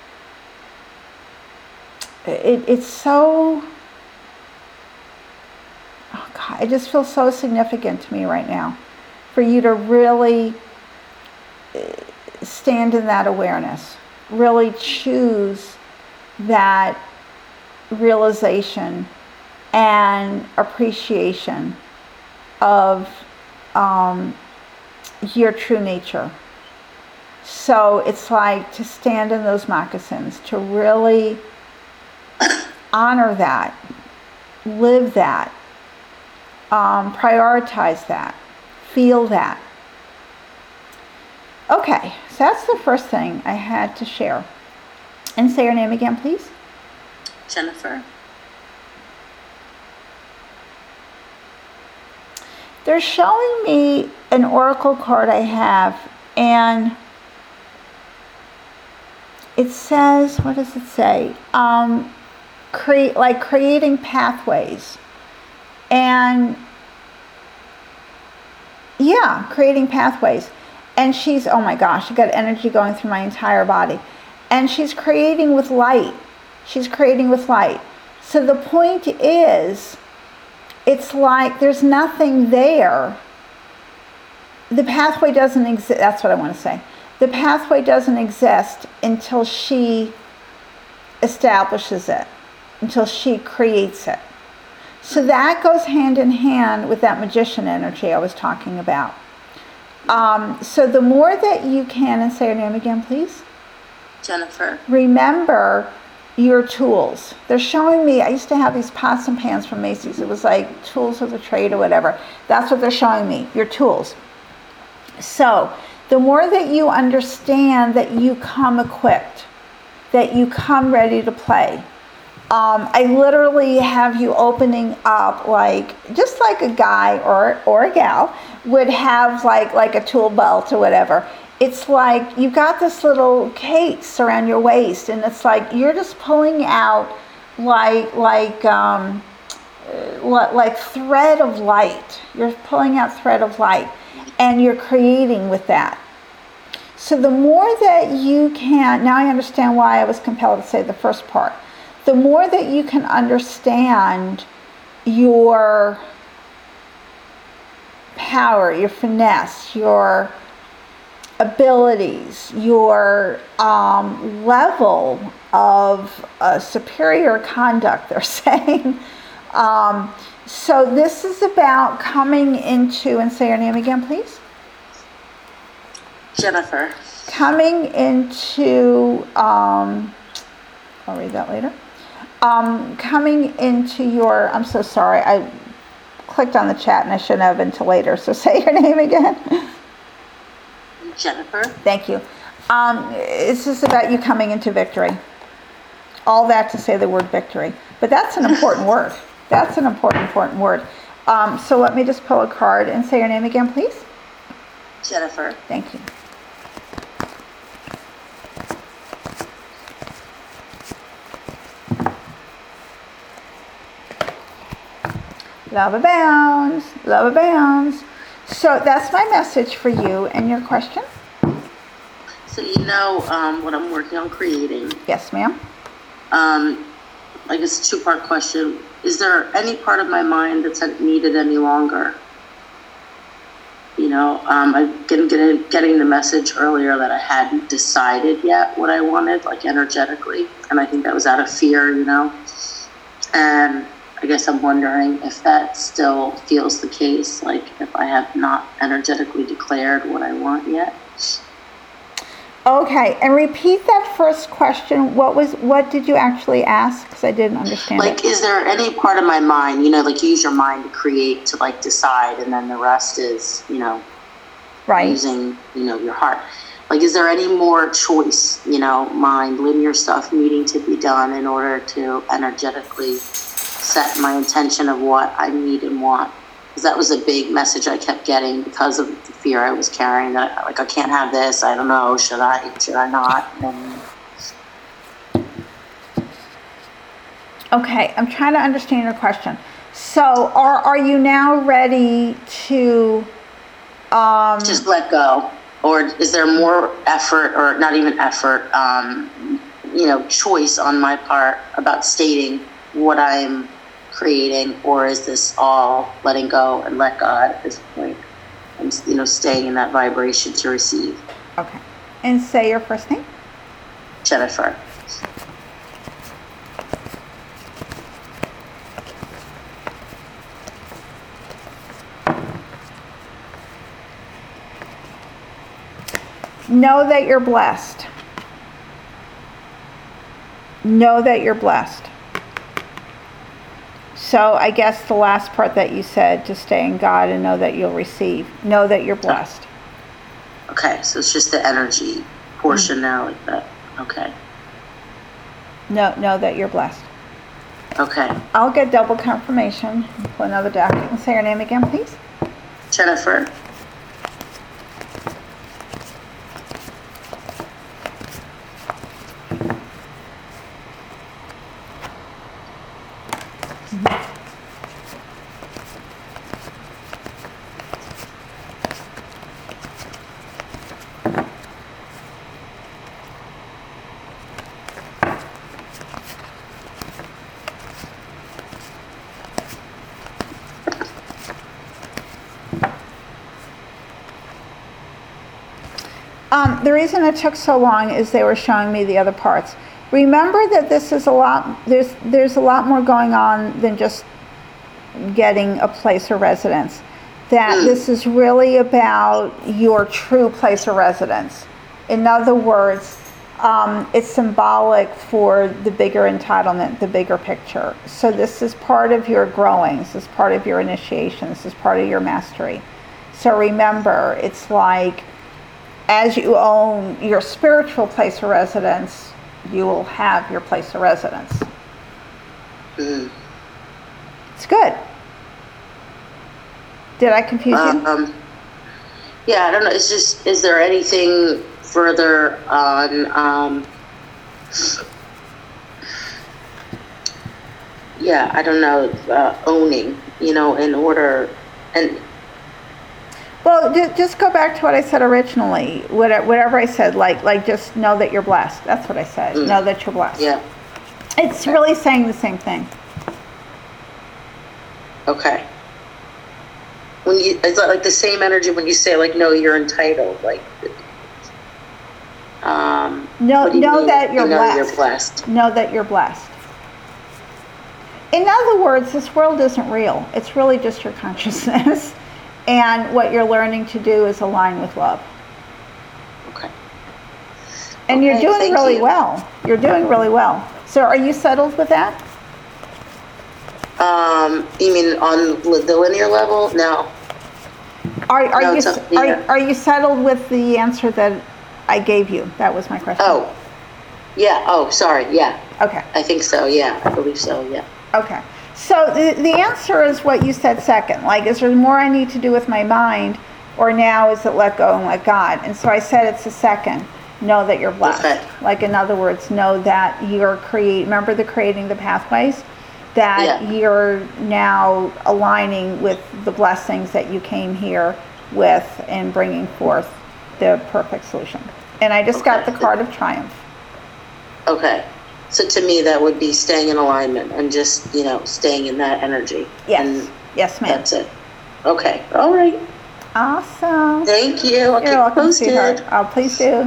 it, it's so, oh God, it just feels so significant to me right now for you to really stand in that awareness, really choose that realization and appreciation of um, your true nature. So it's like to stand in those moccasins, to really honor that, live that, um, prioritize that, feel that. Okay, so that's the first thing I had to share. And say your name again, please. Jennifer. They're showing me an oracle card I have, and it says, what does it say? Um, create, like creating pathways. And yeah, creating pathways. And she's, oh my gosh, I got energy going through my entire body. And she's creating with light. She's creating with light. So the point is, it's like there's nothing there. The pathway doesn't exist. That's what I want to say. The pathway doesn't exist until she establishes it, until she creates it. So that goes hand in hand with that magician energy I was talking about. Um, so the more that you can, and say your name again, please. Jennifer. Remember your tools. They're showing me, I used to have these pots and pans from Macy's. It was like tools of the trade or whatever. That's what they're showing me, your tools. So the more that you understand that you come equipped, that you come ready to play. Um, I literally have you opening up like, just like a guy or or a gal would have like, like a tool belt or whatever. It's like you've got this little case around your waist, and it's like you're just pulling out like like um, like thread of light. You're pulling out thread of light, and you're creating with that. So the more that you can, now I understand why I was compelled to say the first part. The more that you can understand your power, your finesse, your abilities, your um, level of uh, superior conduct, they're saying. Um, so this is about coming into, and say your name again, please. Jennifer. Coming into, um, I'll read that later. Um, coming into your, I'm so sorry, I clicked on the chat and I shouldn't have until later, so say your name again. Jennifer. Thank you. Um, it's just about you coming into victory. All that to say the word victory. But that's an important word. That's an important, important word. Um, so let me just pull a card and say your name again, please. Jennifer. Thank you. Love abounds. Love abounds. So that's my message for you. And your question? So you know um, what I'm working on creating. Yes, ma'am. Um, I guess a two-part question. Is there any part of my mind that's not needed any longer? You know, um, I'm getting, getting, getting the message earlier that I hadn't decided yet what I wanted, like energetically. And I think that was out of fear, you know. And I guess I'm wondering if that still feels the case, like if I have not energetically declared what I want yet. Okay, and repeat that first question. What was, what did you actually ask? Because I didn't understand Like, it. is there any part of my mind, you know, like you use your mind to create, to like decide, and then the rest is, you know, Right. using, you know, your heart. Like, is there any more choice, you know, mind, linear stuff needing to be done in order to energetically set my intention of what I need and want? Because that was a big message I kept getting because of the fear I was carrying, that like I can't have this, I don't know, should I, should I not? And Okay, I'm trying to understand your question. So are, are you now ready to um, just let go? Or is there more effort, or not even effort, um, you know, choice on my part about stating what I'm creating, or is this all letting go and let God at this point? I'm, you know, staying in that vibration to receive. Okay. And say your first name. Jennifer. Know that you're blessed. Know that you're blessed. So I guess the last part that you said, to stay in God and know that you'll receive. Know that you're blessed. Okay, so it's just the energy portion mm-hmm. now, like that. Okay. Know, know that you're blessed. Okay. I'll get double confirmation. Pull another deck and say your name again, please. Jennifer. Um, the reason it took so long is they were showing me the other parts. Remember that this is a lot, there's, there's a lot more going on than just getting a place of residence. That this is really about your true place of residence. In other words, um, it's symbolic for the bigger entitlement, the bigger picture. So this is part of your growing. This is part of your initiation. This is part of your mastery. So remember, it's like as you own your spiritual place of residence, you will have your place of residence. Mm. It's good. Did I confuse you? Um, yeah, I don't know. It's just, is there anything further on, um, yeah, I don't know, uh, owning, you know, in order, and Well, ju- just go back to what I said originally. What- Whatever I said, like, like just know that you're blessed. That's what I said. Mm. Know that you're blessed. yeah, It's really saying the same thing. okay. When you, is that like the same energy when you say like, no, you're entitled, like, um, Know, what do you know mean, that you're know blessed. you're blessed? Know that you're blessed. In other words, this world isn't real. It's really just your consciousness. And what you're learning to do is align with love. Okay. And you're Okay, doing thank really you. well. You're doing really well. So are you settled with that? Um, you mean on li- the linear level? No. Are, are, No, you, it's s- up- are, yeah. are you settled with the answer that I gave you? That was my question. Oh, yeah. Oh, sorry. Yeah, Okay. I think so. Yeah, I believe so. Yeah. Okay. So the, the answer is what you said second. Like, is there more I need to do with my mind, or now is it let go and let God? And so I said it's the second. Know that you're blessed. Okay. Like, in other words, know that you're create. Remember the creating the pathways? That Yeah. you're now aligning with the blessings that you came here with and bringing forth the perfect solution. And I just got Okay. the card of triumph. Okay. So to me, that would be staying in alignment and just, you know, staying in that energy. Yes. And Yes, ma'am. that's it. Okay. All right. Awesome. Thank you. I'll You're keep welcome, posted. sweetheart. Oh, please do.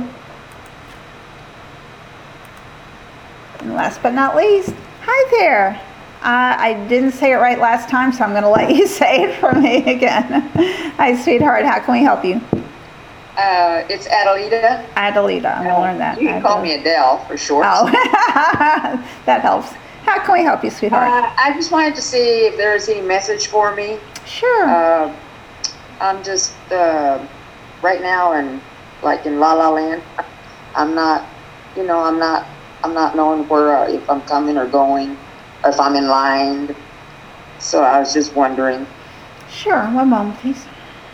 And last but not least, hi there. Uh, I didn't say it right last time, so I'm going to let you say it for me again. Hi, sweetheart. How can we help you? Uh, it's Adelita. Adelita. I'm going to learn that. You can call me Adele for short. Oh, that helps. How can we help you, sweetheart? Uh, I just wanted to see if there's any message for me. Sure. Uh, I'm just uh, right now and like in La La Land. I'm not, you know, I'm not, I'm not knowing where uh, if I'm coming or going, or if I'm in line. So I was just wondering. Sure. One moment, please.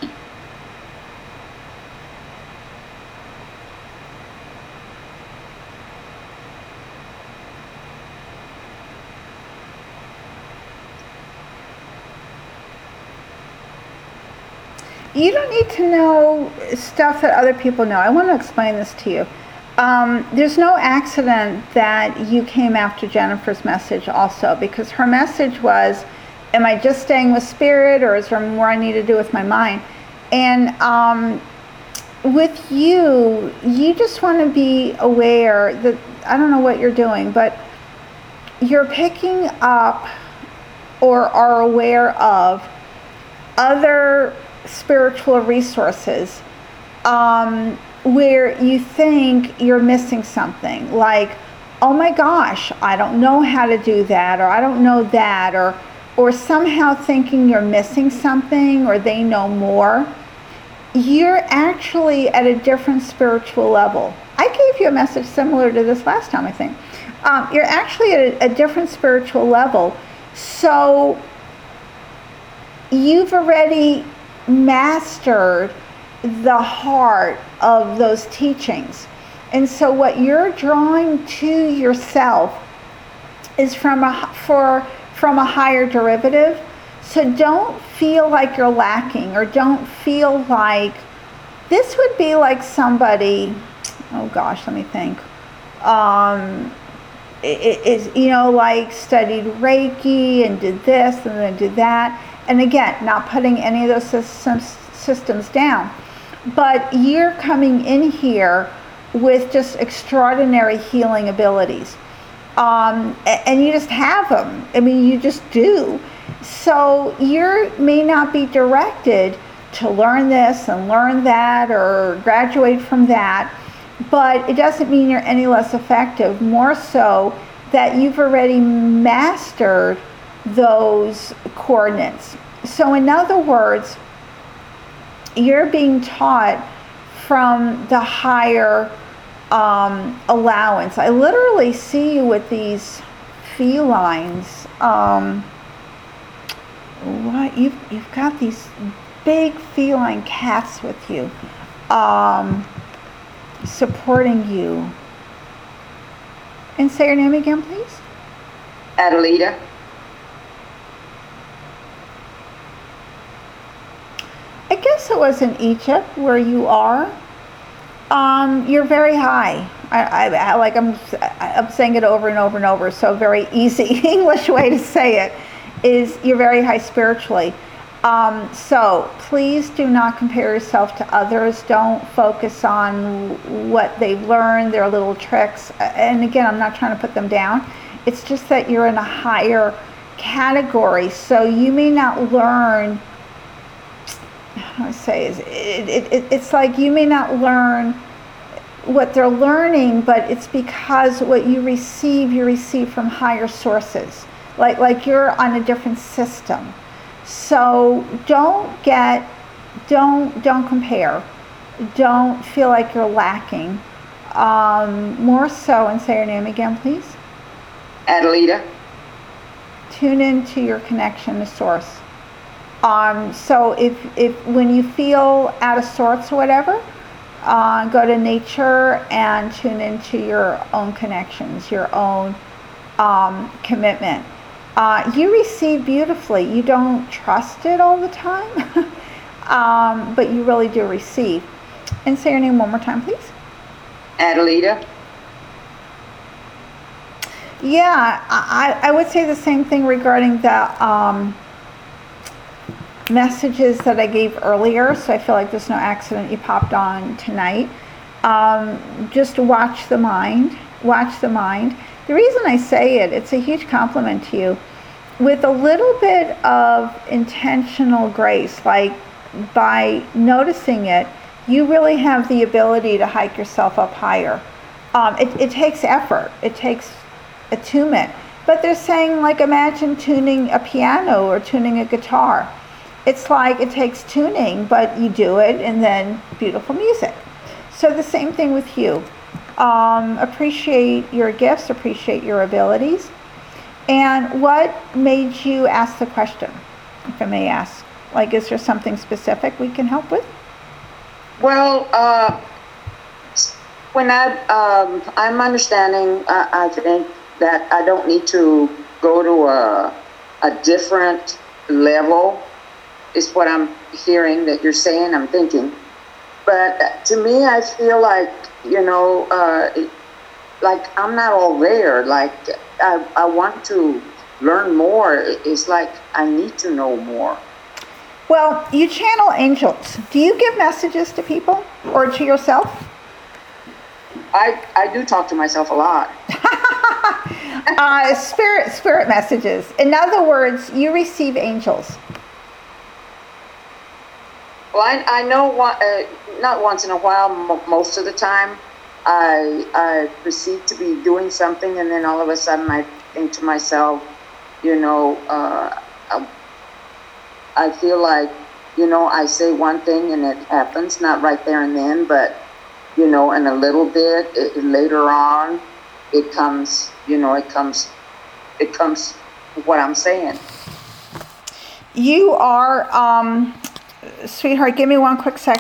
You don't need to know stuff that other people know. I want to explain this to you. Um, there's no accident that you came after Jennifer's message also, because her message was, am I just staying with spirit, or is there more I need to do with my mind? And um, with you, you just want to be aware that, I don't know what you're doing, but you're picking up or are aware of other spiritual resources um, where you think you're missing something, like, oh my gosh, I don't know how to do that, or I don't know that, or or somehow thinking you're missing something, or they know more. You're actually at a different spiritual level. I gave you a message similar to this last time, I think. Um, you're actually at a, a different spiritual level. So you've already mastered the heart of those teachings. And so what you're drawing to yourself is from a, for, from a higher derivative. So don't feel like you're lacking, or don't feel like, this would be like somebody, oh gosh, let me think. Um, it is, you know, like studied Reiki and did this and then did that. And again, not putting any of those systems, systems down. But you're coming in here with just extraordinary healing abilities. Um, and you just have them. I mean, you just do. So you may not be directed to learn this and learn that or graduate from that, but it doesn't mean you're any less effective. More so that you've already mastered those coordinates. So in other words, you're being taught from the higher um, allowance. I literally see you with these felines. Um, what you've you've got these big feline cats with you, um, supporting you. And say your name again, please. Adelita. I guess it was in Egypt where you are. Um, you're very high. I, I, I like I'm I'm saying it over and over and over. So a very easy English way to say it is you're very high spiritually. Um, so please do not compare yourself to others. Don't focus on what they've learned, their little tricks. And again, I'm not trying to put them down. It's just that you're in a higher category. So you may not learn, how do I say, it, it, it, it's like you may not learn what they're learning, but it's because what you receive, you receive from higher sources. Like, like you're on a different system. So don't get, don't, don't compare. Don't feel like you're lacking. Um, more so, and say your name again, please. Adelita. Tune into your connection to source. Um, so if, if when you feel out of sorts or whatever, uh, go to nature and tune into your own connections, your own um, commitment. Uh, you receive beautifully. You don't trust it all the time, um, but you really do receive. And say your name one more time, please. Adelita. Yeah, I, I would say the same thing regarding the um, messages that I gave earlier. So I feel like there's no accident you popped on tonight. Um, just watch the mind. Watch the mind. The reason I say it, it's a huge compliment to you. With a little bit of intentional grace, like by noticing it, you really have the ability to hike yourself up higher. Um, it, it takes effort. It takes attunement. But they're saying, like, imagine tuning a piano or tuning a guitar. It's like it takes tuning, but you do it and then beautiful music. So the same thing with you. Um, appreciate your gifts, appreciate your abilities. And what made you ask the question, if I may ask? Like, is there something specific we can help with? Well, uh, when I, um, I'm understanding, uh, I think that I don't need to go to a, a different level, is what I'm hearing that you're saying, I'm thinking. But to me, I feel like, you know, uh, it, like I'm not all there. Like I, I want to learn more. It's like I need to know more. Well, you channel angels. Do you give messages to people or to yourself? I, I do talk to myself a lot. uh, spirit spirit messages. In other words, you receive angels. Well, I, I know one, uh, not once in a while, m- most of the time, I I proceed to be doing something, and then all of a sudden I think to myself, you know, uh, I, I feel like, you know, I say one thing and it happens, not right there and then, but, you know, in a little bit, it, later on, it comes, you know, it comes, it comes what I'm saying. You are, um, sweetheart, give me one quick second.